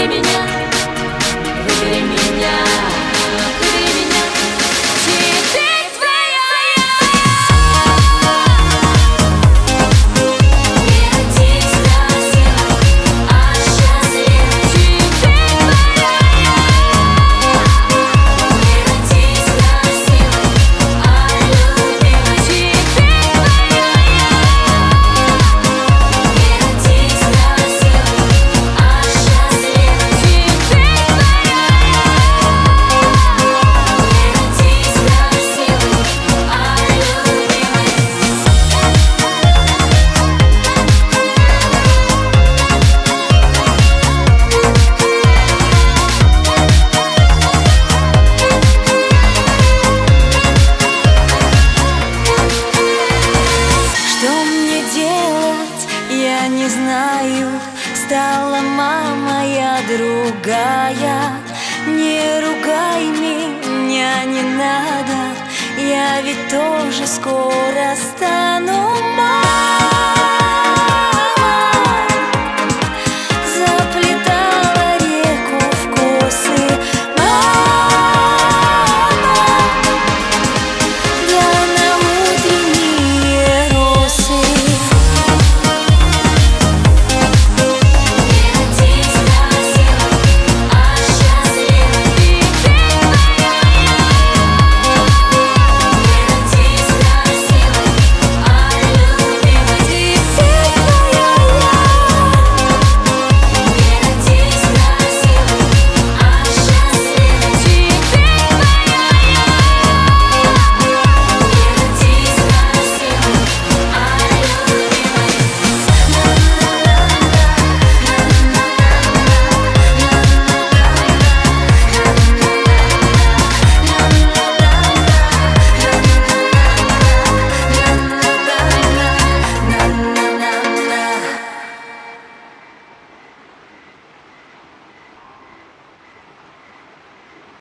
выбери меня, выбери меня, выбери меня. Теперь твоя я. Не родись красивой, а счастливой. Теперь твоя я. Не родись красивой, а любимой. Теперь твоя я. Не родись красивой, а счастливой. Теперь твоя я. Не родись красивой, а любимой. Что мне делать, я не знаю. Стала мама я другая. Не ругай меня, не надо. Я ведь тоже скоро стану мамой.